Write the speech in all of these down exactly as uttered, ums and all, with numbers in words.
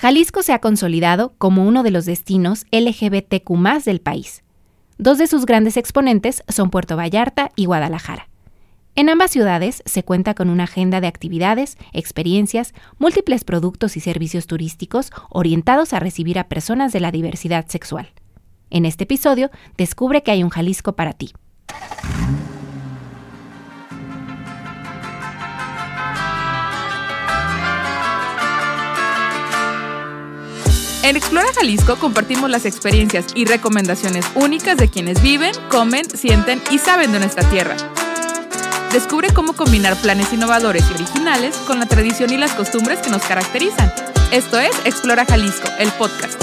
Jalisco se ha consolidado como uno de los destinos L G B T Q más del país. Dos de sus grandes exponentes son Puerto Vallarta y Guadalajara. En ambas ciudades se cuenta con una agenda de actividades, experiencias, múltiples productos y servicios turísticos orientados a recibir a personas de la diversidad sexual. En este episodio, descubre que hay un Jalisco para ti. En Explora Jalisco compartimos las experiencias y recomendaciones únicas de quienes viven, comen, sienten y saben de nuestra tierra. Descubre cómo combinar planes innovadores y originales con la tradición y las costumbres que nos caracterizan. Esto es Explora Jalisco, el podcast.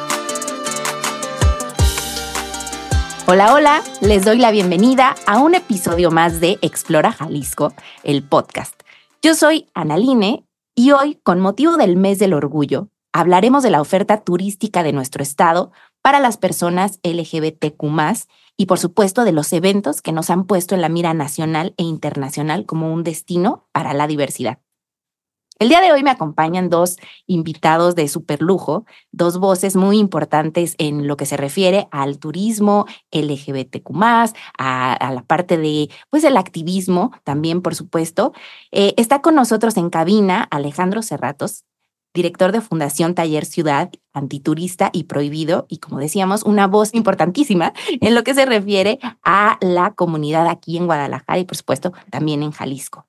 Hola, hola, les doy la bienvenida a un episodio más de Explora Jalisco, el podcast. Yo soy Analine y hoy, con motivo del Mes del Orgullo, hablaremos de la oferta turística de nuestro estado para las personas L G B T Q más, y por supuesto de los eventos que nos han puesto en la mira nacional e internacional como un destino para la diversidad. El día de hoy me acompañan dos invitados de superlujo, dos voces muy importantes en lo que se refiere al turismo L G B T Q más, a, a la parte de, pues, el activismo también, por supuesto. Eh, está con nosotros en cabina Alejandro Serratos, director de Fundación Taller Ciudad, antiturista y prohibido, y como decíamos, una voz importantísima en lo que se refiere a la comunidad aquí en Guadalajara y por supuesto también en Jalisco.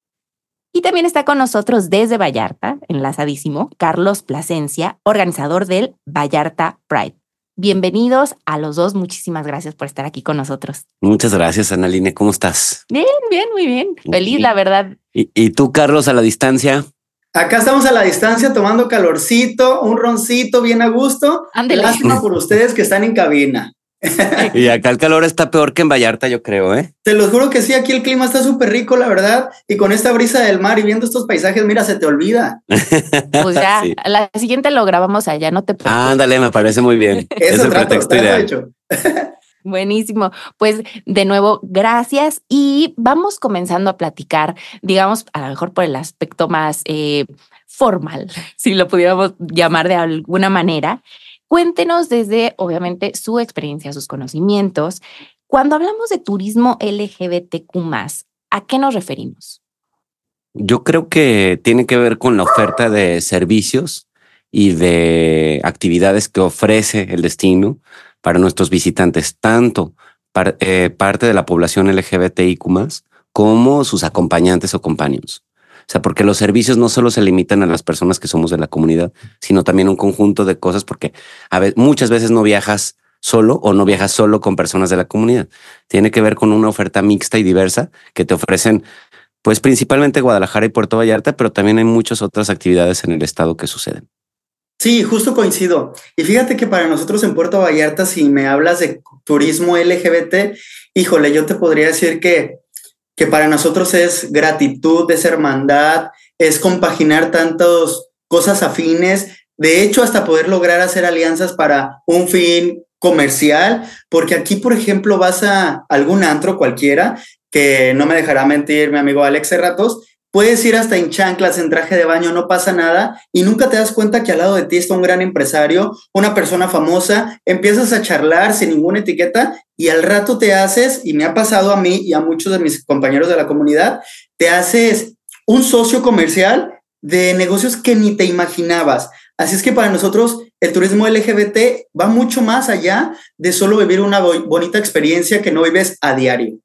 Y también está con nosotros desde Vallarta, enlazadísimo, Carlos Plasencia, organizador del Vallarta Pride. Bienvenidos a los dos, muchísimas gracias por estar aquí con nosotros. Muchas gracias, Analine, ¿cómo estás? Bien, bien, muy bien, feliz, la verdad. ¿Y, y tú, Carlos, a la distancia? Acá estamos a la distancia tomando calorcito, un roncito bien a gusto. Ándele. Lástima por ustedes que están en cabina. Y acá el calor está peor que en Vallarta, yo creo, ¿eh? Te lo juro que sí, aquí el clima está súper rico, la verdad. Y con esta brisa del mar y viendo estos paisajes, mira, se te olvida. Pues ya, sí. La siguiente lo grabamos allá, no te preocupes. Ándale, me parece muy bien. Eso es el trato, pretexto trato ideal. hecho. Buenísimo. Pues de nuevo, gracias. Y vamos comenzando a platicar, digamos, a lo mejor por el aspecto más eh, formal, si lo pudiéramos llamar de alguna manera. Cuéntenos desde, obviamente, su experiencia, sus conocimientos. Cuando hablamos de turismo L G B T Q más, ¿a qué nos referimos? Yo creo que tiene que ver con la oferta de servicios y de actividades que ofrece el destino para nuestros visitantes, tanto par, eh, parte de la población L G B T I Q más, como sus acompañantes o companions. O sea, porque los servicios no solo se limitan a las personas que somos de la comunidad, sino también un conjunto de cosas, porque a veces, muchas veces no viajas solo o no viajas solo con personas de la comunidad. Tiene que ver con una oferta mixta y diversa que te ofrecen, pues principalmente Guadalajara y Puerto Vallarta, pero también hay muchas otras actividades en el estado que suceden. Sí, justo coincido. Y fíjate que para nosotros en Puerto Vallarta, si me hablas de turismo L G B T, híjole, yo te podría decir que que para nosotros es gratitud, es hermandad, es compaginar tantas cosas afines, de hecho hasta poder lograr hacer alianzas para un fin comercial, porque aquí, por ejemplo, vas a algún antro cualquiera, que no me dejará mentir mi amigo Alex Serratos, puedes ir hasta en chanclas, en traje de baño, no pasa nada, y nunca te das cuenta que al lado de ti está un gran empresario, una persona famosa, empiezas a charlar sin ninguna etiqueta, y al rato te haces, y me ha pasado a mí y a muchos de mis compañeros de la comunidad, te haces un socio comercial de negocios que ni te imaginabas. Así es que para nosotros el turismo L G B T va mucho más allá de solo vivir una bonita experiencia que no vives a diario.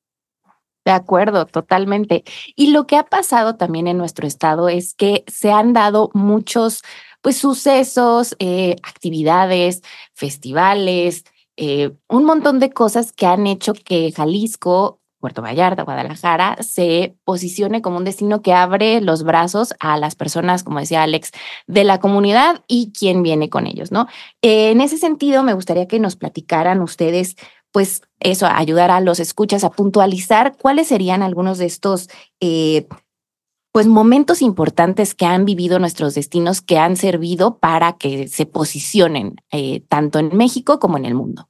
De acuerdo, totalmente. Y lo que ha pasado también en nuestro estado es que se han dado muchos, pues, sucesos, eh, actividades, festivales, eh, un montón de cosas que han hecho que Jalisco, Puerto Vallarta, Guadalajara, se posicione como un destino que abre los brazos a las personas, como decía Alex, de la comunidad y quien viene con ellos, ¿no? Eh, en ese sentido, me gustaría que nos platicaran ustedes, pues eso, ayudar a los escuchas a puntualizar cuáles serían algunos de estos eh, pues momentos importantes que han vivido nuestros destinos que han servido para que se posicionen eh, tanto en México como en el mundo.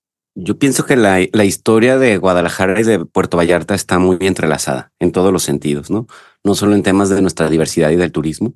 Yo pienso que la, la historia de Guadalajara y de Puerto Vallarta está muy entrelazada en todos los sentidos, ¿no? No solo en temas de nuestra diversidad y del turismo,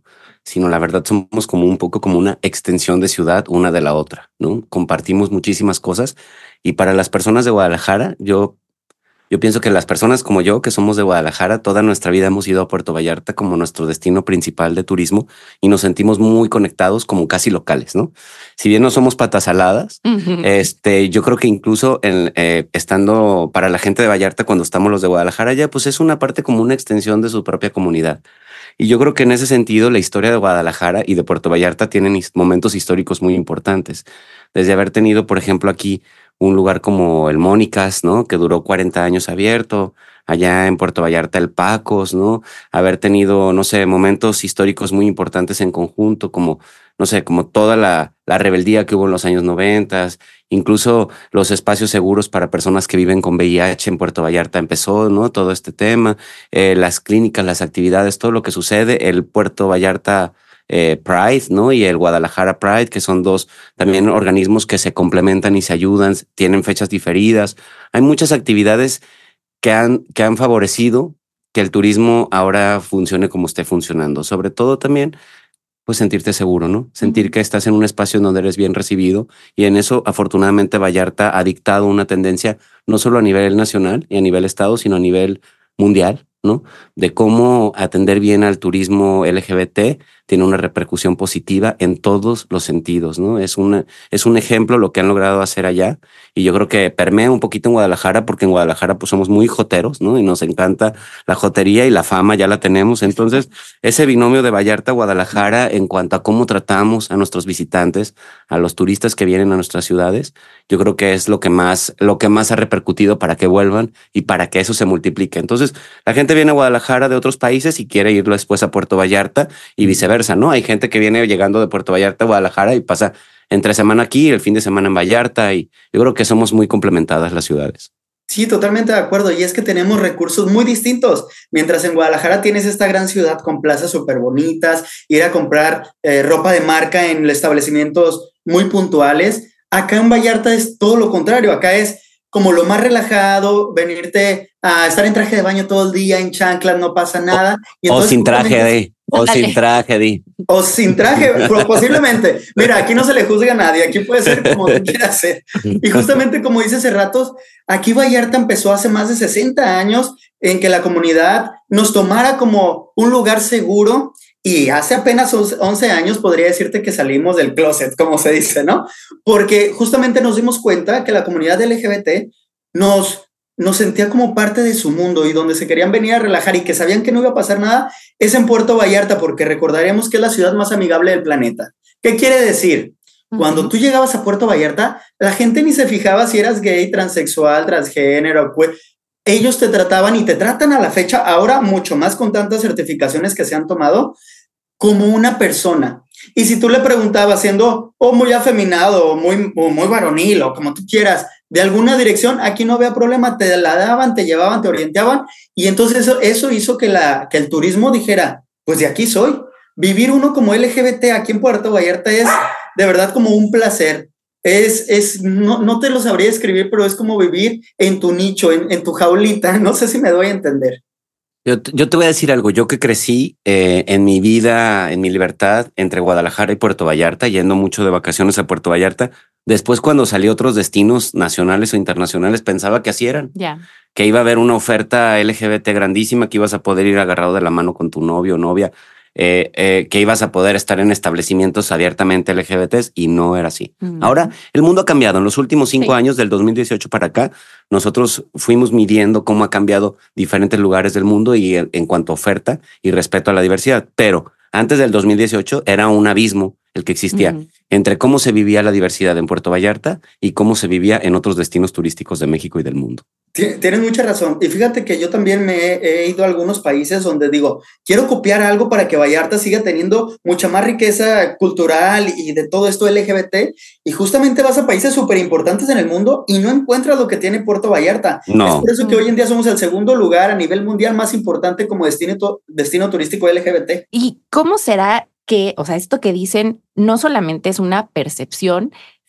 sino la verdad somos como un poco como una extensión de ciudad una de la otra, ¿no? Compartimos muchísimas cosas y para las personas de Guadalajara, yo Yo pienso que las personas como yo, que somos de Guadalajara, toda nuestra vida hemos ido a Puerto Vallarta como nuestro destino principal de turismo y nos sentimos muy conectados como casi locales, ¿no? Si bien no somos patas saladas, uh-huh. este, yo creo que incluso en, eh, estando para la gente de Vallarta, cuando estamos los de Guadalajara ya, pues es una parte como una extensión de su propia comunidad. Y yo creo que en ese sentido la historia de Guadalajara y de Puerto Vallarta tienen momentos históricos muy importantes. Desde haber tenido, por ejemplo, aquí un lugar como el Mónicas, ¿no? Que duró cuarenta años abierto. Allá en Puerto Vallarta el Pacos, ¿no? Haber tenido, no sé, momentos históricos muy importantes en conjunto, como, no sé, como toda la, la rebeldía que hubo en los años noventas, incluso los espacios seguros para personas que viven con V I H en Puerto Vallarta empezó, ¿no? Todo este tema, eh, las clínicas, las actividades, todo lo que sucede, el Puerto Vallarta Eh, Pride, ¿no? Y el Guadalajara Pride, que son dos también organismos que se complementan y se ayudan, tienen fechas diferidas. Hay muchas actividades que han, que han favorecido que el turismo ahora funcione como esté funcionando. Sobre todo también, pues sentirte seguro, ¿no? Sentir uh-huh. que estás en un espacio donde eres bien recibido y en eso, afortunadamente, Vallarta ha dictado una tendencia no solo a nivel nacional y a nivel estado, sino a nivel mundial, ¿no? De cómo atender bien al turismo L G B T tiene una repercusión positiva en todos los sentidos, ¿no? Es una, es un ejemplo lo que han logrado hacer allá y yo creo que permea un poquito en Guadalajara porque en Guadalajara pues somos muy joteros, ¿no? Y nos encanta la jotería y la fama ya la tenemos. Entonces, ese binomio de Vallarta-Guadalajara en cuanto a cómo tratamos a nuestros visitantes, a los turistas que vienen a nuestras ciudades, yo creo que es lo que más, lo que más ha repercutido para que vuelvan y para que eso se multiplique. Entonces, la gente viene a Guadalajara de otros países y quiere ir después a Puerto Vallarta y viceversa, ¿no? Hay gente que viene llegando de Puerto Vallarta a Guadalajara y pasa entre semana aquí y el fin de semana en Vallarta y yo creo que somos muy complementadas las ciudades. Sí, totalmente de acuerdo. Y es que tenemos recursos muy distintos. Mientras en Guadalajara tienes esta gran ciudad con plazas súper bonitas, ir a comprar eh, ropa de marca en establecimientos muy puntuales, acá en Vallarta es todo lo contrario. Acá es como lo más relajado, venirte a estar en traje de baño todo el día, en chanclas, no pasa nada. Y o sin traje de, o Dale. sin traje de. O sin traje, posiblemente. Mira, aquí no se le juzga a nadie, aquí puede ser como tú quieras ser. Y justamente como dice hace ratos, aquí Vallarta empezó hace más de sesenta años en que la comunidad nos tomara como un lugar seguro. Y hace apenas once años podría decirte que salimos del closet, como se dice, ¿no? Porque justamente nos dimos cuenta que la comunidad L G B T nos, nos sentía como parte de su mundo y donde se querían venir a relajar y que sabían que no iba a pasar nada es en Puerto Vallarta, porque recordaremos que es la ciudad más amigable del planeta. ¿Qué quiere decir? Uh-huh. Cuando tú llegabas a Puerto Vallarta, la gente ni se fijaba si eras gay, transexual, transgénero, queer. Ellos te trataban y te tratan a la fecha, ahora mucho más con tantas certificaciones que se han tomado, como una persona. Y si tú le preguntabas, siendo o muy afeminado o muy, o muy varonil o como tú quieras, de alguna dirección, aquí no había problema, te la daban, te llevaban, te orientaban. Y entonces eso, eso hizo que, la, que el turismo dijera, pues de aquí soy. Vivir uno como L G B T aquí en Puerto Vallarta es de verdad como un placer. Es, es, no, no te lo sabría escribir, pero es como vivir en tu nicho, en, en tu jaulita. No sé si me doy a entender. Yo, yo te voy a decir algo. Yo que crecí eh, en mi vida, en mi libertad, entre Guadalajara y Puerto Vallarta, yendo mucho de vacaciones a Puerto Vallarta, después cuando salí a otros destinos nacionales o internacionales, pensaba que así eran. Yeah. Que iba a haber una oferta L G B T grandísima, que ibas a poder ir agarrado de la mano con tu novio o novia. Eh, eh, que ibas a poder estar en establecimientos abiertamente L G B Ts y no era así. Uh-huh. Ahora, el mundo ha cambiado. En los últimos cinco sí. años, del dos mil dieciocho para acá, nosotros fuimos midiendo cómo ha cambiado diferentes lugares del mundo y en, en cuanto a oferta y respeto a la diversidad. Pero antes del dos mil dieciocho era un abismo el que existía uh-huh. entre cómo se vivía la diversidad en Puerto Vallarta y cómo se vivía en otros destinos turísticos de México y del mundo. Tienes mucha razón. Y fíjate que yo también me he, he ido a algunos países donde digo, quiero copiar algo para que Vallarta siga teniendo mucha más riqueza cultural y de todo esto L G B T. Y justamente vas a países súper importantes en el mundo y no encuentras lo que tiene Puerto Vallarta. No. Es por eso que hoy en día somos el segundo lugar a nivel mundial más importante como destino, destino turístico L G B T. ¿Y cómo será que, o sea, esto que dicen no solamente es una percepción,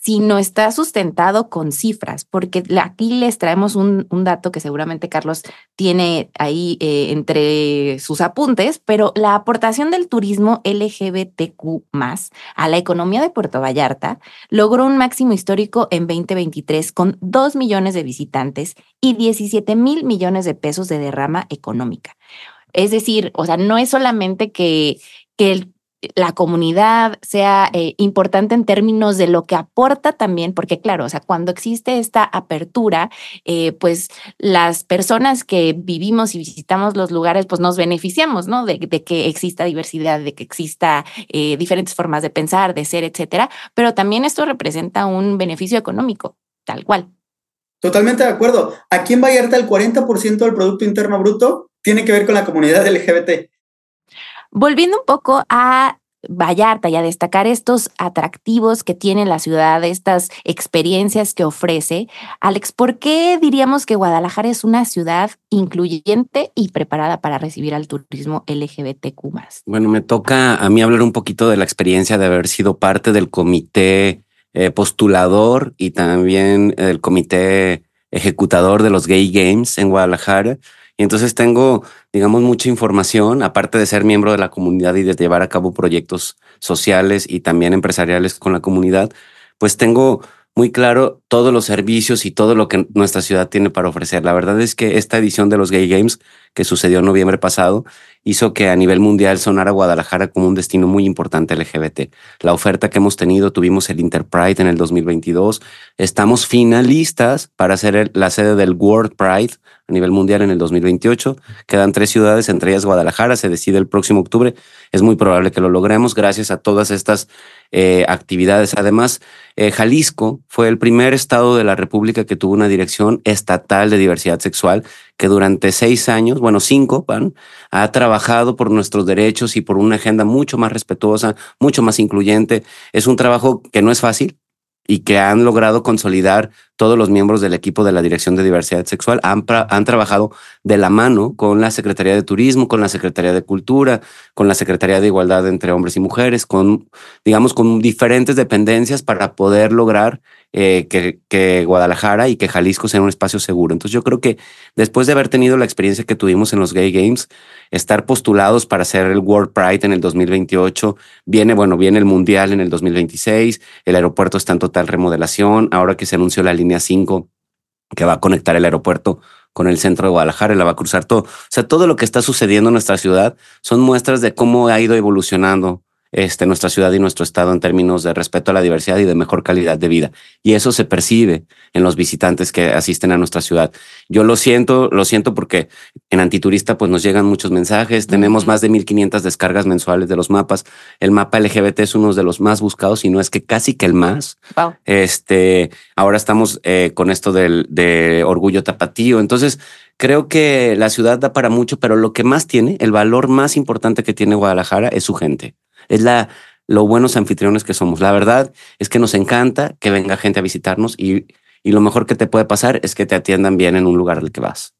sino está sustentado con cifras, porque aquí les traemos un, un dato que seguramente Carlos tiene ahí eh, entre sus apuntes, pero la aportación del turismo L G B T Q más a la economía de Puerto Vallarta logró un máximo histórico en veinte veintitrés con dos millones de visitantes y diecisiete mil millones de pesos de derrama económica. Es decir, o sea, no es solamente que, que el la comunidad sea eh, importante en términos de lo que aporta también, porque claro, o sea, cuando existe esta apertura, eh, pues las personas que vivimos y visitamos los lugares, pues nos beneficiamos, ¿no? De, de que exista diversidad, de que exista eh, diferentes formas de pensar, de ser, etcétera, pero también esto representa un beneficio económico, tal cual. Totalmente de acuerdo. Aquí en Vallarta el cuarenta por ciento del Producto Interno Bruto tiene que ver con la comunidad L G B T. Volviendo un poco a Vallarta y a destacar estos atractivos que tiene la ciudad, estas experiencias que ofrece, Alex, ¿por qué diríamos que Guadalajara es una ciudad incluyente y preparada para recibir al turismo L G B T Q más? Bueno, me toca a mí hablar un poquito de la experiencia de haber sido parte del comité eh, postulador y también el comité ejecutador de los Gay Games en Guadalajara. Y entonces tengo, digamos, mucha información, aparte de ser miembro de la comunidad y de llevar a cabo proyectos sociales y también empresariales con la comunidad, pues tengo muy claro todos los servicios y todo lo que nuestra ciudad tiene para ofrecer. La verdad es que esta edición de los Gay Games, que sucedió en noviembre pasado, hizo que a nivel mundial sonara Guadalajara como un destino muy importante L G B T. La oferta que hemos tenido, tuvimos el Interpride en el dos mil veintidós, estamos finalistas para ser el, la sede del World Pride a nivel mundial en el dos mil veintiocho. Quedan tres ciudades, entre ellas Guadalajara, se decide el próximo octubre. Es muy probable que lo logremos gracias a todas estas eh, actividades. Además, eh, Jalisco fue el primer estado de la República que tuvo una dirección estatal de diversidad sexual que durante seis años, bueno, cinco, van, ha trabajado por nuestros derechos y por una agenda mucho más respetuosa, mucho más incluyente. Es un trabajo que no es fácil y que han logrado consolidar todos los miembros del equipo de la Dirección de Diversidad Sexual. Han, han trabajado de la mano con la Secretaría de Turismo, con la Secretaría de Cultura, con la Secretaría de Igualdad entre Hombres y Mujeres, con, digamos, con diferentes dependencias para poder lograr eh, que, que Guadalajara y que Jalisco sean un espacio seguro. Entonces yo creo que después de haber tenido la experiencia que tuvimos en los Gay Games, estar postulados para hacer el World Pride en el dos mil veintiocho, viene, bueno, viene el Mundial en el dos mil veintiséis, el aeropuerto está en total remodelación, ahora que se anunció la línea cinco que va a conectar el aeropuerto con el centro de Guadalajara y la va a cruzar todo. O sea, todo lo que está sucediendo en nuestra ciudad son muestras de cómo ha ido evolucionando este, nuestra ciudad y nuestro estado en términos de respeto a la diversidad y de mejor calidad de vida. Y eso se percibe en los visitantes que asisten a nuestra ciudad. Yo lo siento, lo siento porque en Antiturista pues nos llegan muchos mensajes. Uh-huh. Tenemos más de mil quinientas descargas mensuales de los mapas. El mapa L G B T es uno de los más buscados, y no es que casi que el más. Wow. Este, ahora estamos eh, con esto del, de Orgullo Tapatío. Entonces, creo que la ciudad da para mucho, pero lo que más tiene, el valor más importante que tiene Guadalajara es su gente. Es la, lo buenos anfitriones que somos. La verdad es que nos encanta que venga gente a visitarnos y, y lo mejor que te puede pasar es que te atiendan bien en un lugar al que vas.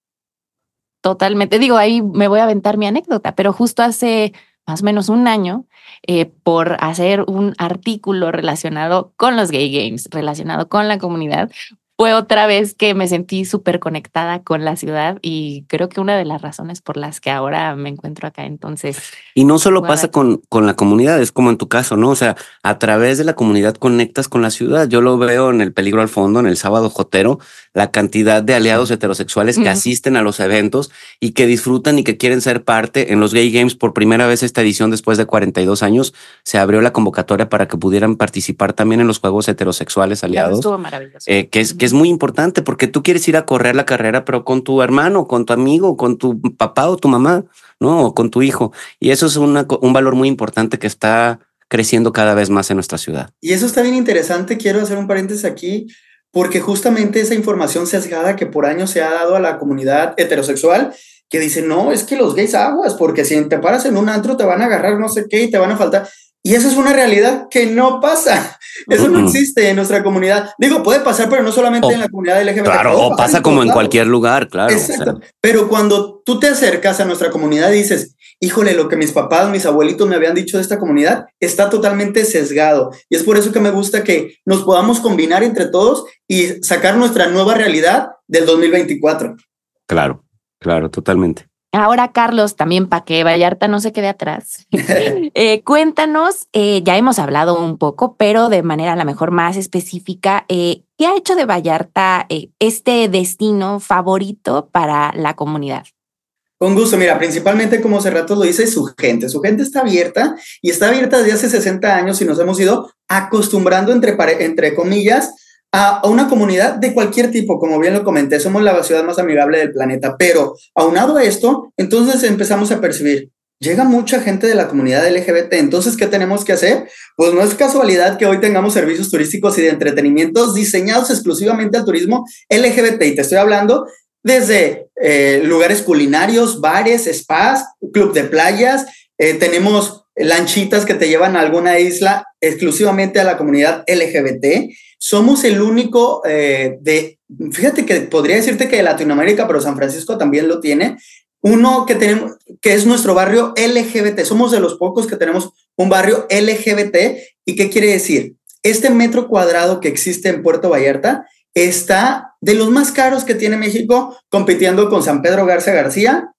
Totalmente. Digo, ahí me voy a aventar mi anécdota, pero justo hace más o menos un año, eh, por hacer un artículo relacionado con los Gay Games, relacionado con la comunidad, fue otra vez que me sentí súper conectada con la ciudad y creo que una de las razones por las que ahora me encuentro acá. Entonces, y no solo pasa con, con la comunidad, es como en tu caso, ¿no? O sea, a través de la comunidad conectas con la ciudad. Yo lo veo en El Peligro al Fondo, en El Sábado Jotero, la cantidad de aliados heterosexuales que uh-huh. asisten a los eventos y que disfrutan y que quieren ser parte. En los Gay Games, por primera vez esta edición, después de cuarenta y dos años, se abrió la convocatoria para que pudieran participar también en los juegos heterosexuales aliados. Estuvo maravilloso. Eh, que es, uh-huh. que es muy importante porque tú quieres ir a correr la carrera, pero con tu hermano, con tu amigo, con tu papá o tu mamá, ¿no? O con tu hijo. Y eso es una, un valor muy importante que está creciendo cada vez más en nuestra ciudad. Y eso está bien interesante. Quiero hacer un paréntesis aquí, porque justamente esa información sesgada que por años se ha dado a la comunidad heterosexual, que dice, no, es que los gays aguas, porque si te paras en un antro te van a agarrar no sé qué y te van a faltar. Y eso es una realidad que no pasa. Eso no existe en nuestra comunidad. Digo, puede pasar, pero no solamente oh, en la comunidad L G B T. Claro, o pasa como en cualquier lugar, claro. Exacto. O sea. Pero cuando tú te acercas a nuestra comunidad y dices, híjole, lo que mis papás, mis abuelitos me habían dicho de esta comunidad está totalmente sesgado. Y es por eso que me gusta que nos podamos combinar entre todos y sacar nuestra nueva realidad del dos mil veinticuatro. Claro, claro, totalmente. Ahora, Carlos, también para que Vallarta no se quede atrás, eh, cuéntanos, eh, ya hemos hablado un poco, pero de manera a lo mejor más específica, eh, ¿qué ha hecho de Vallarta eh, este destino favorito para la comunidad? Con gusto, mira, principalmente como hace rato lo dice, su gente. Su gente está abierta y está abierta desde hace sesenta años y nos hemos ido acostumbrando, entre, entre comillas, a una comunidad de cualquier tipo. Como bien lo comenté, somos la ciudad más amigable del planeta, pero aunado a esto, entonces empezamos a percibir, llega mucha gente de la comunidad L G B T, entonces, ¿qué tenemos que hacer? Pues no es casualidad que hoy tengamos servicios turísticos y de entretenimientos diseñados exclusivamente al turismo L G B T, y te estoy hablando desde eh, lugares culinarios, bares, spas, club de playas, eh, tenemos lanchitas que te llevan a alguna isla exclusivamente a la comunidad L G B T. Somos el único eh, de, fíjate que podría decirte que de Latinoamérica, pero San Francisco también lo tiene, uno que tenemos, que es nuestro barrio L G B T. Somos de los pocos que tenemos un barrio L G B T. ¿Y qué quiere decir? Este metro cuadrado que existe en Puerto Vallarta está de los más caros que tiene México, compitiendo con San Pedro Garza García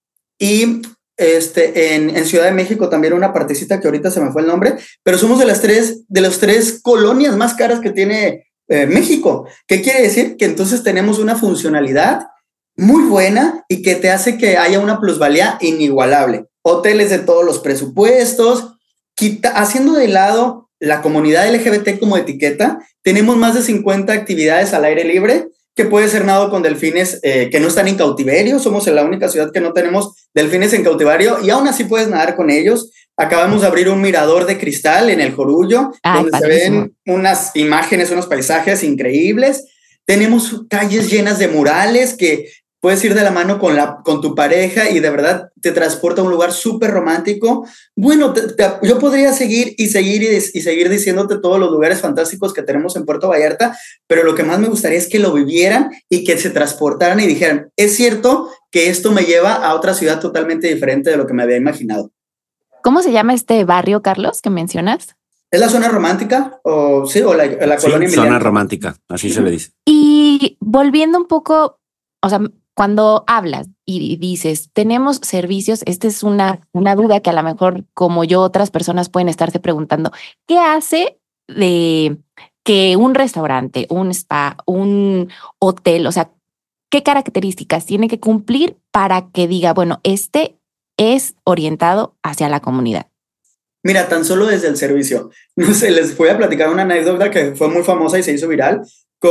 y este, en, en Ciudad de México también una partecita que ahorita se me fue el nombre, pero somos de las tres, de las tres colonias más caras que tiene eh, México. ¿Qué quiere decir? Que entonces tenemos una funcionalidad muy buena y que te hace que haya una plusvalía inigualable. Hoteles de todos los presupuestos, quita, haciendo de lado la comunidad L G B T como etiqueta, tenemos más de cincuenta actividades al aire libre, que puede ser nado con delfines eh, que no están en cautiverio. Somos la única ciudad que no tenemos delfines en cautiverio y aún así puedes nadar con ellos. Acabamos de abrir un mirador de cristal en el Jorullo, Ay, donde padrísimo. Se ven unas imágenes, unos paisajes increíbles. Tenemos calles llenas de murales que puedes ir de la mano con, la, con tu pareja y de verdad te transporta a un lugar súper romántico. Bueno, te, te, yo podría seguir y seguir y, y seguir diciéndote todos los lugares fantásticos que tenemos en Puerto Vallarta, pero lo que más me gustaría es que lo vivieran y que se transportaran y dijeran, es cierto que esto me lleva a otra ciudad totalmente diferente de lo que me había imaginado. ¿Cómo se llama este barrio, Carlos, que mencionas? ¿Es la zona romántica? O sí, o la, la sí, colonia zona Emiliano. Romántica, así uh-huh. se le dice. Y volviendo un poco, o sea, cuando hablas y dices, tenemos servicios, esta es una, una duda que a lo mejor como yo otras personas pueden estarse preguntando, ¿qué hace de que un restaurante, un spa, un hotel, o sea, qué características tiene que cumplir para que diga, bueno, este es orientado hacia la comunidad? Mira, tan solo desde el servicio. No sé, les voy a platicar una anécdota que fue muy famosa y se hizo viral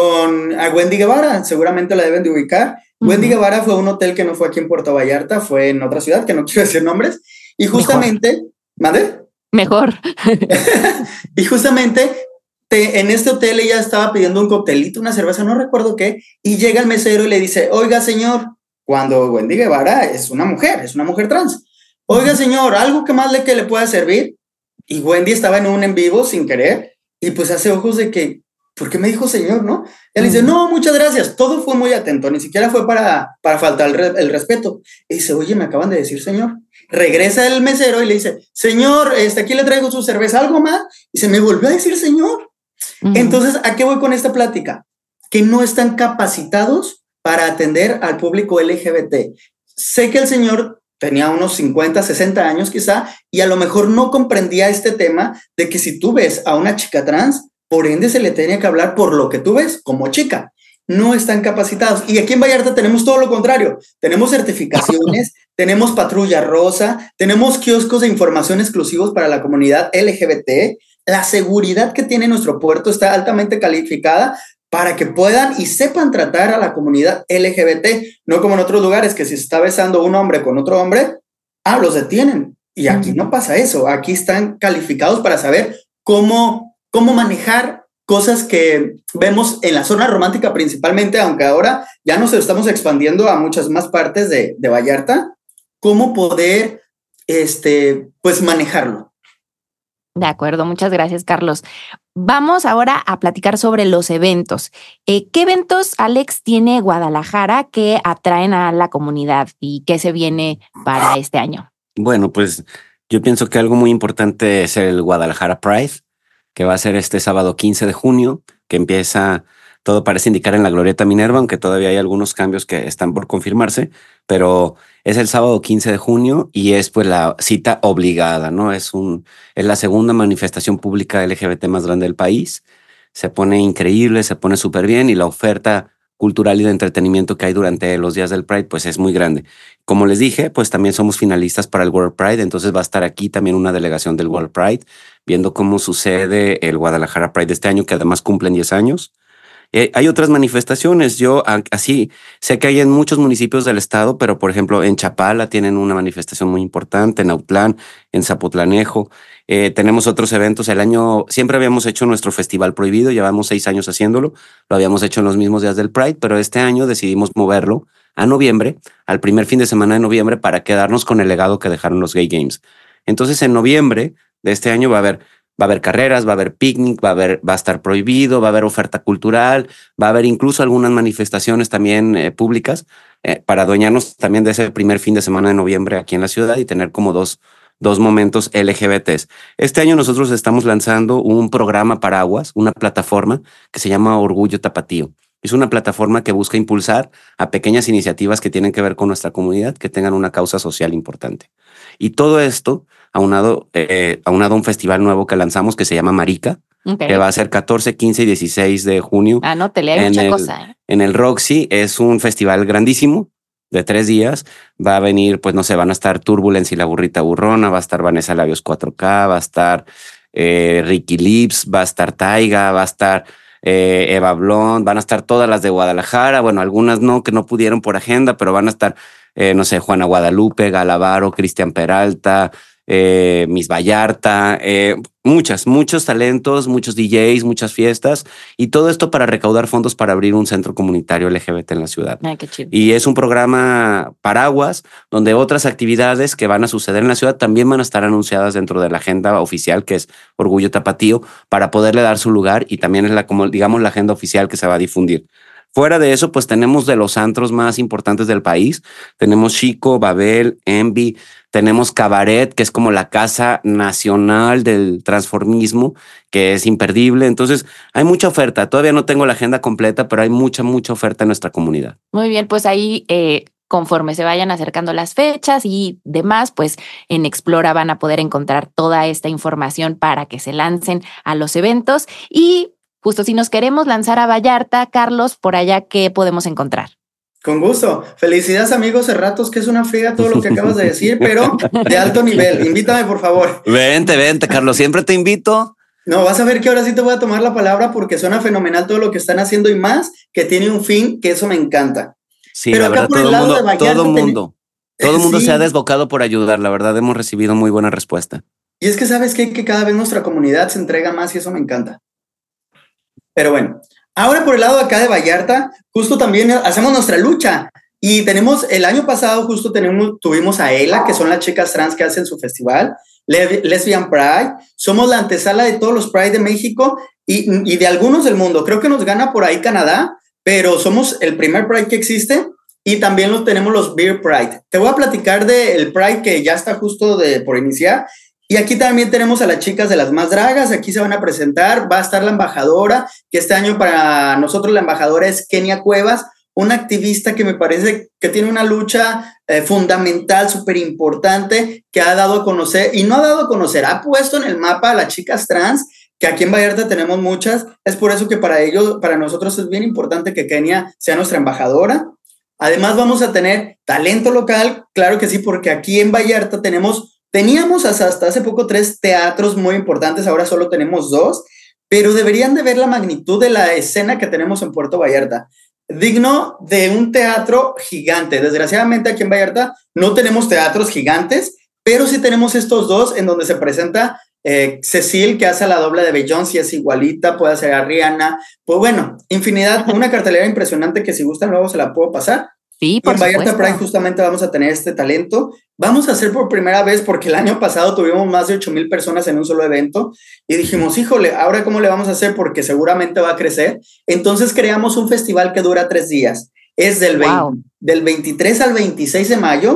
con a Wendy Guevara, seguramente la deben de ubicar. Uh-huh. Wendy Guevara fue un hotel que no fue aquí en Puerto Vallarta, fue en otra ciudad, que no quiero decir nombres, y justamente... ¿Mande? Mejor. Y justamente te, en este hotel ella estaba pidiendo un coctelito, una cerveza, no recuerdo qué, y llega el mesero y le dice, oiga señor, cuando Wendy Guevara es una mujer, es una mujer trans, oiga señor, ¿algo que más le, que le pueda servir? Y Wendy estaba en un en vivo sin querer, y pues hace ojos de que, ¿por qué me dijo señor, no? Él dice, no, muchas gracias. Todo fue muy atento, ni siquiera fue para, para faltar el, re, el respeto. Y dice, oye, me acaban de decir señor. Regresa el mesero y le dice, señor, este, aquí le traigo su cerveza, ¿algo más? Y se me volvió a decir señor. Uh-huh. Entonces, ¿a qué voy con esta plática? Que no están capacitados para atender al público L G B T. Sé que el señor tenía unos cincuenta, sesenta años quizá, y a lo mejor no comprendía este tema de que si tú ves a una chica trans, por ende se le tenía que hablar por lo que tú ves como chica. No están capacitados. Y aquí en Vallarta tenemos todo lo contrario. Tenemos certificaciones, tenemos patrulla rosa, tenemos kioscos de información exclusivos para la comunidad L G B T. La seguridad que tiene nuestro puerto está altamente calificada para que puedan y sepan tratar a la comunidad L G B T. No como en otros lugares que si se está besando un hombre con otro hombre, ah, los detienen. Y aquí no pasa eso. Aquí están calificados para saber cómo... cómo manejar cosas que vemos en la zona romántica principalmente, aunque ahora ya nos estamos expandiendo a muchas más partes de, de Vallarta, cómo poder este, pues manejarlo. De acuerdo, muchas gracias, Carlos. Vamos ahora a platicar sobre los eventos. Eh, ¿Qué eventos, Alex, tiene Guadalajara que atraen a la comunidad y qué se viene para este año? Bueno, pues yo pienso que algo muy importante es el Guadalajara Pride, que va a ser este sábado quince de junio, que empieza, todo parece indicar en la Glorieta Minerva, aunque todavía hay algunos cambios que están por confirmarse, pero es el sábado quince de junio y es pues la cita obligada, ¿no? Es, un, es la segunda manifestación pública L G B T más grande del país. Se pone increíble, se pone súper bien y la oferta cultural y de entretenimiento que hay durante los días del Pride, pues es muy grande. Como les dije, pues también somos finalistas para el World Pride, entonces va a estar aquí también una delegación del World Pride, viendo cómo sucede el Guadalajara Pride de este año, que además cumplen diez años. Eh, hay otras manifestaciones, yo así sé que hay en muchos municipios del estado, pero por ejemplo en Chapala tienen una manifestación muy importante, en Autlán, en Zapotlanejo. Eh, tenemos otros eventos. El año siempre habíamos hecho nuestro Festival Prohibido, llevamos seis años haciéndolo, lo habíamos hecho en los mismos días del Pride, pero este año decidimos moverlo a noviembre, al primer fin de semana de noviembre, para quedarnos con el legado que dejaron los Gay Games. Entonces en noviembre de este año va a haber Va a haber carreras, va a haber picnic, va a haber, va a estar prohibido, va a haber oferta cultural, va a haber incluso algunas manifestaciones también eh, públicas eh, para adueñarnos también de ese primer fin de semana de noviembre aquí en la ciudad y tener como dos, dos momentos L G B Ts. Este año nosotros estamos lanzando un programa paraguas, una plataforma que se llama Orgullo Tapatío. Es una plataforma que busca impulsar a pequeñas iniciativas que tienen que ver con nuestra comunidad, que tengan una causa social importante. Y todo esto aunado, eh, aunado a un festival nuevo que lanzamos que se llama Marica, okay, que va a ser catorce, quince y dieciséis de junio. Anótele, hay mucha cosa. ¿eh? En el Roxy. Es un festival grandísimo de tres días. Va a venir, pues no sé, van a estar Turbulence y la Burrita Burrona, va a estar Vanessa Labios cuatro K, va a estar eh, Ricky Lips, va a estar Taiga, va a estar eh, Eva Blond, van a estar todas las de Guadalajara, bueno, algunas no, que no pudieron por agenda, pero van a estar, eh, no sé, Juana Guadalupe, Galavaro, Cristian Peralta, Eh, Miss Vallarta, eh, muchas, muchos talentos, muchos D Js, muchas fiestas y todo esto para recaudar fondos para abrir un centro comunitario L G B T en la ciudad. Ay, qué chido. Y es un programa paraguas donde otras actividades que van a suceder en la ciudad también van a estar anunciadas dentro de la agenda oficial que es Orgullo Tapatío para poderle dar su lugar y también es la, como digamos, la agenda oficial que se va a difundir. Fuera de eso, pues tenemos de los antros más importantes del país. Tenemos Chico, Babel, Envy, tenemos Cabaret, que es como la casa nacional del transformismo, que es imperdible. Entonces, hay mucha oferta. Todavía no tengo la agenda completa, pero hay mucha, mucha oferta en nuestra comunidad. Muy bien, pues ahí, eh, conforme se vayan acercando las fechas y demás, pues en Explora van a poder encontrar toda esta información para que se lancen a los eventos. Y justo si nos queremos lanzar a Vallarta, Carlos, por allá, ¿qué podemos encontrar? Con gusto. Felicidades, amigos Cerratos, que es una friega todo lo que acabas de decir, pero de alto nivel. Invítame, por favor. Vente, vente, Carlos. Siempre te invito. No, vas a ver que ahora sí te voy a tomar la palabra porque suena fenomenal todo lo que están haciendo y más, que tiene un fin, que eso me encanta. Sí, pero la verdad, todo el mundo, todo mundo, todo el mundo sí se ha desbocado por ayudar. La verdad, hemos recibido muy buena respuesta. Y es que sabes qué? Que cada vez nuestra comunidad se entrega más y eso me encanta. Pero bueno, ahora por el lado de acá de Vallarta, justo también hacemos nuestra lucha y tenemos, el año pasado justo tenemos, tuvimos a ELA, que son las chicas trans que hacen su festival, Le- Lesbian Pride, somos la antesala de todos los Pride de México y, y de algunos del mundo, creo que nos gana por ahí Canadá, pero somos el primer Pride que existe y también los, tenemos los Beer Pride. Te voy a platicar del Pride que ya está justo de, por iniciar. Y aquí también tenemos a las chicas de las más dragas, aquí se van a presentar, va a estar la embajadora, que este año para nosotros la embajadora es Kenia Cuevas, una activista que me parece que tiene una lucha eh, fundamental, súper importante, que ha dado a conocer, y no ha dado a conocer, ha puesto en el mapa a las chicas trans, que aquí en Vallarta tenemos muchas, es por eso que para ellos, para nosotros es bien importante que Kenia sea nuestra embajadora. Además vamos a tener talento local, claro que sí, porque aquí en Vallarta tenemos... Teníamos hasta hace poco tres teatros muy importantes, ahora solo tenemos dos, pero deberían de ver la magnitud de la escena que tenemos en Puerto Vallarta. Digno de un teatro gigante. Desgraciadamente aquí en Vallarta no tenemos teatros gigantes, pero sí tenemos estos dos en donde se presenta eh, Cecil, que hace la doble de Beyoncé, es igualita, puede hacer a Rihanna. Pues bueno, infinidad, una cartelera impresionante que si gustan luego se la puedo pasar. Sí, por en Vallarta supuesto. Pride justamente vamos a tener este talento. Vamos a hacer por primera vez, porque el año pasado tuvimos más de ocho mil personas en un solo evento y dijimos, híjole, ¿ahora cómo le vamos a hacer? Porque seguramente va a crecer. Entonces creamos un festival que dura tres días. Es del, Wow. veinte, del veintitrés al veintiséis de mayo.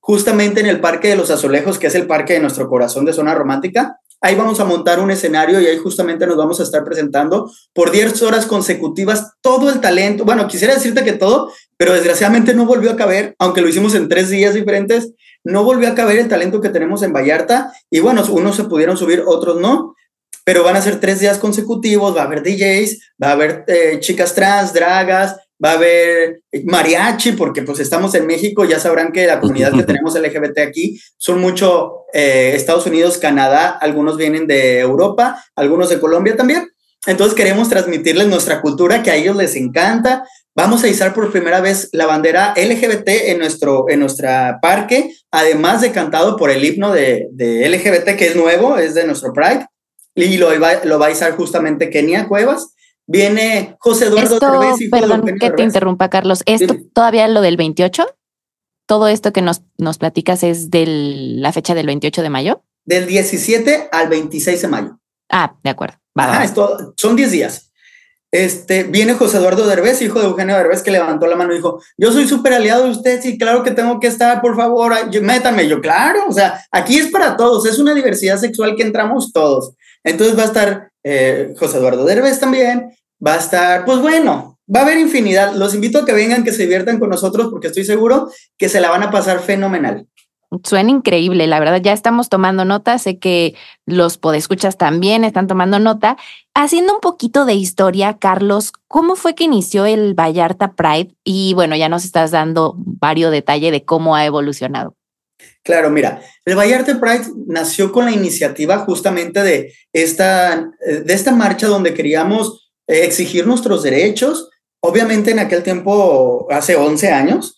justamente en el Parque de los Azulejos, que es el parque de nuestro corazón de Zona Romántica. Ahí vamos a montar un escenario y ahí justamente nos vamos a estar presentando por diez horas consecutivas todo el talento. Bueno, quisiera decirte que todo, pero desgraciadamente no volvió a caber, aunque lo hicimos en tres días diferentes, no volvió a caber el talento que tenemos en Vallarta. Y bueno, unos se pudieron subir, otros no, pero van a ser tres días consecutivos, va a haber D Js, va a haber eh, chicas trans, dragas, va a haber mariachi, porque pues estamos en México, ya sabrán que la comunidad que tenemos L G B T aquí son mucho eh, Estados Unidos, Canadá, algunos vienen de Europa, algunos de Colombia también. Entonces queremos transmitirles nuestra cultura que a ellos les encanta. Vamos a izar por primera vez la bandera L G B T en nuestro en nuestra parque, además de cantado por el himno de, de L G B T, que es nuevo, es de nuestro Pride, y lo va, lo va a izar justamente Kenia Cuevas. Viene José Eduardo esto, Derbez, hijo perdón de que te Derbez. interrumpa, Carlos. ¿Esto Dime. todavía lo del veintiocho? ¿Todo esto que nos, nos platicas es de la fecha del veintiocho de mayo? Del diecisiete al veintiséis de mayo. Ah, de acuerdo. Va, Ajá, va. Esto, son diez días. Este, viene José Eduardo Derbez, hijo de Eugenio Derbez, que levantó la mano y dijo, yo soy súper aliado de ustedes y claro que tengo que estar, por favor, yo, métanme. Yo, claro, o sea, aquí es para todos, es una diversidad sexual que entramos todos. Entonces va a estar eh, José Eduardo Derbez también, va a estar, pues bueno, va a haber infinidad. Los invito a que vengan, que se diviertan con nosotros, porque estoy seguro que se la van a pasar fenomenal. Suena increíble, la verdad, ya estamos tomando nota, sé que los podescuchas también están tomando nota. Haciendo un poquito de historia, Carlos, ¿cómo fue que inició el Vallarta Pride? Y bueno, ya nos estás dando varios detalles de cómo ha evolucionado. Claro, mira, el Vallarta Pride nació con la iniciativa justamente de esta, de esta marcha donde queríamos eh, exigir nuestros derechos. Obviamente en aquel tiempo, hace once años,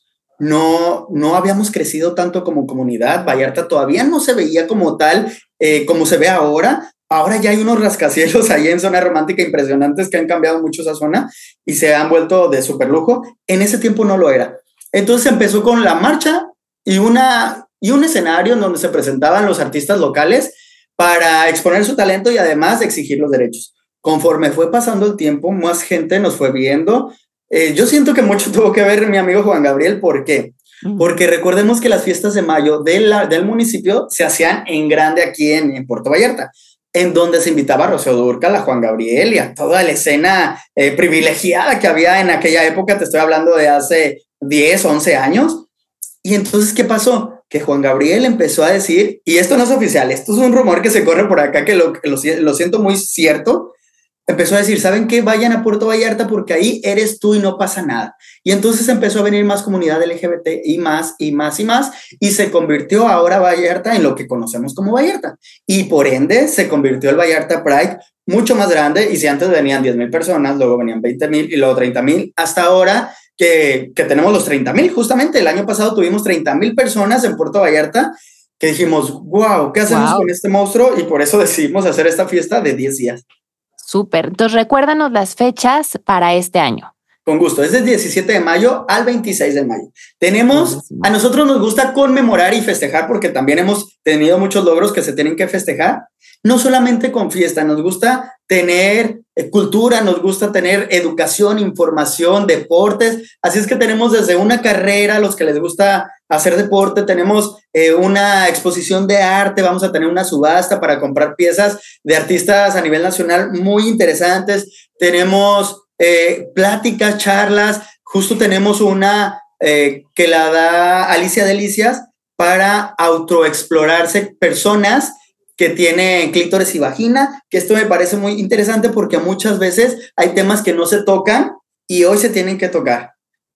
no, no habíamos crecido tanto como comunidad. Vallarta todavía no se veía como tal, eh, como se ve ahora. Ahora ya hay unos rascacielos ahí en Zona Romántica impresionantes que han cambiado mucho esa zona y se han vuelto de súper lujo. En ese tiempo no lo era. Entonces empezó con la marcha y, una, y un escenario en donde se presentaban los artistas locales para exponer su talento y además exigir los derechos. Conforme fue pasando el tiempo, más gente nos fue viendo. Eh, yo siento que mucho tuvo que ver mi amigo Juan Gabriel. ¿Por qué? Uh-huh. Porque recordemos que las fiestas de mayo de la, del municipio se hacían en grande aquí en, en Puerto Vallarta, en donde se invitaba a Rocío Dúrcal, a Juan Gabriel y a toda la escena eh, privilegiada que había en aquella época. Te estoy hablando de hace diez, once años. Y entonces, ¿qué pasó? Que Juan Gabriel empezó a decir, y esto no es oficial, esto es un rumor que se corre por acá, que lo, lo, lo siento muy cierto. Empezó a decir, ¿saben qué? Vayan a Puerto Vallarta porque ahí eres tú y no pasa nada. Y entonces empezó a venir más comunidad L G B T y más y más y más, y se convirtió ahora Vallarta en lo que conocemos como Vallarta. Y por ende se convirtió el Vallarta Pride mucho más grande, y si antes venían diez mil personas, luego venían veinte mil y luego treinta mil, hasta ahora que, que tenemos los treinta mil. Justamente el año pasado tuvimos treinta mil personas en Puerto Vallarta, que dijimos, wow, ¿qué hacemos wow. con este monstruo? Y por eso decidimos hacer esta fiesta de diez días. Súper. Entonces, recuérdanos las fechas para este año. Con gusto. Es del diecisiete de mayo al veintiséis de mayo. Tenemos, a nosotros nos gusta conmemorar y festejar porque también hemos tenido muchos logros que se tienen que festejar. No solamente con fiesta, nos gusta tener eh, cultura, nos gusta tener educación, información, deportes. Así es que tenemos desde una carrera, los que les gusta hacer deporte, tenemos eh, una exposición de arte, vamos a tener una subasta para comprar piezas de artistas a nivel nacional muy interesantes. Tenemos eh, pláticas, charlas, justo tenemos una eh, que la da Alicia Delicias para autoexplorarse personas que tienen clítoris y vagina, que esto me parece muy interesante porque muchas veces hay temas que no se tocan y hoy se tienen que tocar.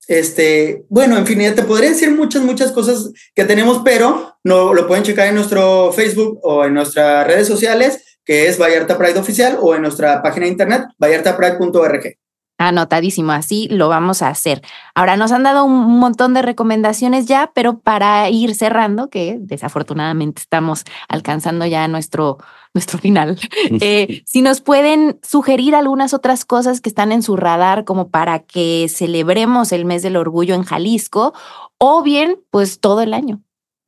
Este, bueno, en fin, te podría decir muchas, muchas cosas que tenemos, pero no, lo pueden checar en nuestro Facebook o en nuestras redes sociales, que es Vallarta Pride Oficial, o en nuestra página de internet, vallarta pride punto org. Anotadísimo, así lo vamos a hacer. Ahora nos han dado un montón de recomendaciones ya, pero para ir cerrando, que desafortunadamente estamos alcanzando ya nuestro, nuestro final, eh, si nos pueden sugerir algunas otras cosas que están en su radar como para que celebremos el mes del orgullo en Jalisco, o bien, pues todo el año.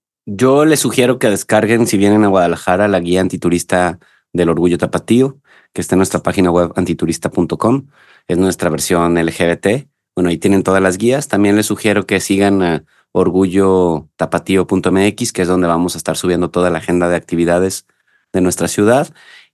Yo les sugiero que descarguen, si vienen a Guadalajara, la guía antiturista del orgullo tapatío, que está en nuestra página web antiturista punto com. Es nuestra versión L G B T. Bueno, ahí tienen todas las guías. También les sugiero que sigan uh, orgullo tapatío punto m x, que es donde vamos a estar subiendo toda la agenda de actividades de nuestra ciudad.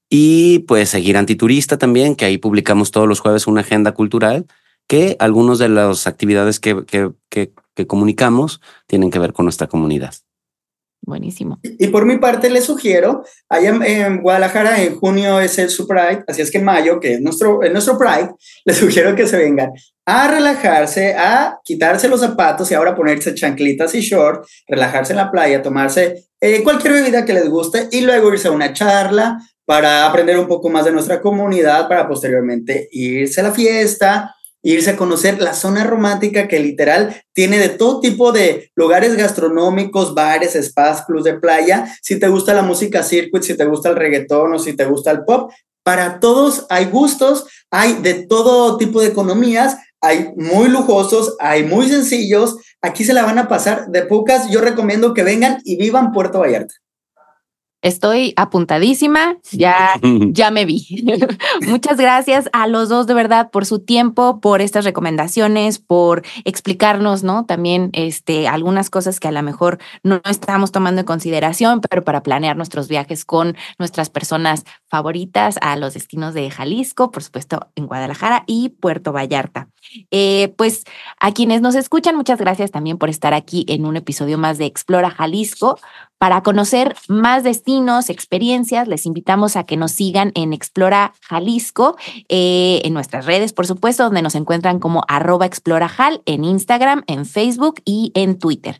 Y pues seguir Antiturista también, que ahí publicamos todos los jueves una agenda cultural, que algunas de las actividades que, que, que, que comunicamos tienen que ver con nuestra comunidad. Buenísimo. Y por mi parte les sugiero, allá en, en Guadalajara en junio es el su Pride, así es que en mayo, que es nuestro, es nuestro Pride, les sugiero que se vengan a relajarse, a quitarse los zapatos y ahora ponerse chanclitas y short, relajarse en la playa, tomarse eh, cualquier bebida que les guste y luego irse a una charla para aprender un poco más de nuestra comunidad, para posteriormente irse a la fiesta, irse a conocer la zona romántica que literal tiene de todo tipo de lugares gastronómicos, bares, spas, clubs de playa. Si te gusta la música circuit, si te gusta el reggaetón o si te gusta el pop, para todos hay gustos, hay de todo tipo de economías, hay muy lujosos, hay muy sencillos. Aquí se la van a pasar de pocas. Yo recomiendo que vengan y vivan Puerto Vallarta. Estoy apuntadísima, ya, ya me vi. Muchas gracias a los dos de verdad por su tiempo, por estas recomendaciones, por explicarnos, ¿no? También este, algunas cosas que a lo mejor no estamos tomando en consideración, pero para planear nuestros viajes con nuestras personas favoritas a los destinos de Jalisco, por supuesto en Guadalajara y Puerto Vallarta. Eh, pues a quienes nos escuchan, muchas gracias también por estar aquí en un episodio más de Explora Jalisco. Para conocer más destinos, experiencias, les invitamos a que nos sigan en Explora Jalisco, eh, en nuestras redes, por supuesto, donde nos encuentran como arroba explorajal en Instagram, en Facebook y en Twitter.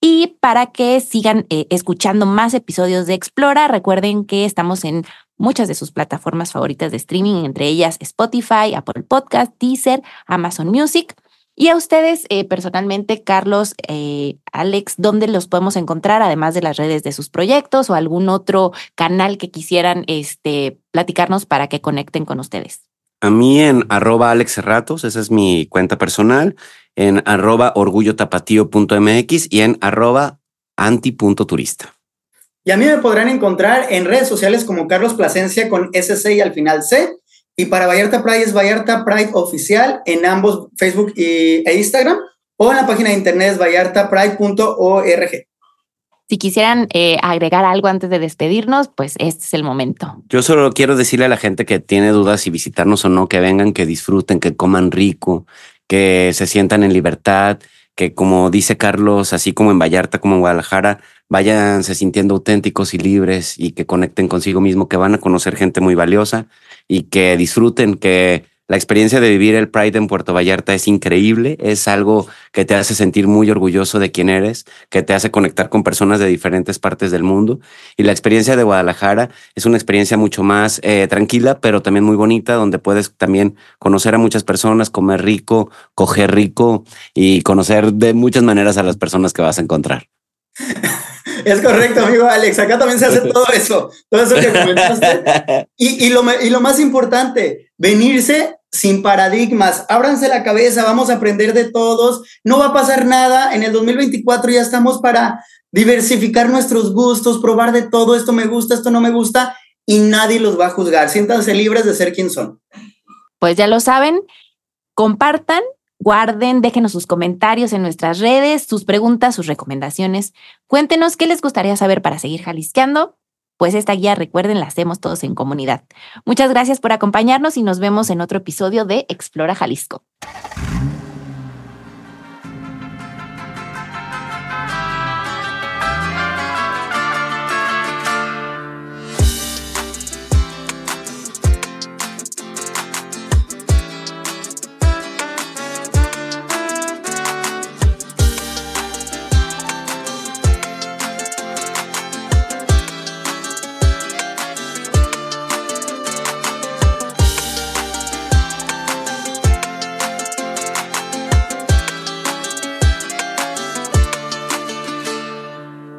Y para que sigan eh, escuchando más episodios de Explora, recuerden que estamos en muchas de sus plataformas favoritas de streaming, entre ellas Spotify, Apple Podcast, Deezer, Amazon Music. Y a ustedes, eh, personalmente, Carlos, eh, Alex, ¿dónde los podemos encontrar, además de las redes de sus proyectos o algún otro canal que quisieran este, platicarnos para que conecten con ustedes? A mí en arroba Alex Cerratos, esa es mi cuenta personal, en arroba orgullo tapatío punto m x y en arroba anti punto turista. Y a mí me podrán encontrar en redes sociales como Carlos Plasencia con S C y al final C. Y para Vallarta Pride es Vallarta Pride Oficial en ambos Facebook y, e Instagram, o en la página de internet es vallarta pride punto org. Si quisieran eh, agregar algo antes de despedirnos, pues este es el momento. Yo solo quiero decirle a la gente que tiene dudas si visitarnos o no, que vengan, que disfruten, que coman rico, que se sientan en libertad, que como dice Carlos, así como en Vallarta, como en Guadalajara, váyanse sintiendo auténticos y libres y que conecten consigo mismo, que van a conocer gente muy valiosa y que disfruten, que la experiencia de vivir el Pride en Puerto Vallarta es increíble, es algo que te hace sentir muy orgulloso de quién eres, que te hace conectar con personas de diferentes partes del mundo. Y la experiencia de Guadalajara es una experiencia mucho más eh, tranquila, pero también muy bonita, donde puedes también conocer a muchas personas, comer rico, coger rico y conocer de muchas maneras a las personas que vas a encontrar. Es correcto, amigo Alex. Acá también se hace todo eso, todo eso que comentaste. Y, y, lo, y lo más importante, venirse sin paradigmas. Ábranse la cabeza, vamos a aprender de todos. No va a pasar nada. En el dos mil veinticuatro ya estamos para diversificar nuestros gustos, probar de todo. Esto me gusta, esto no me gusta. Y nadie los va a juzgar. Siéntanse libres de ser quien son. Pues ya lo saben, compartan. Guarden, déjenos sus comentarios en nuestras redes, sus preguntas, sus recomendaciones. Cuéntenos qué les gustaría saber para seguir jalisqueando. Pues esta guía, recuerden, la hacemos todos en comunidad. Muchas gracias por acompañarnos y nos vemos en otro episodio de Explora Jalisco.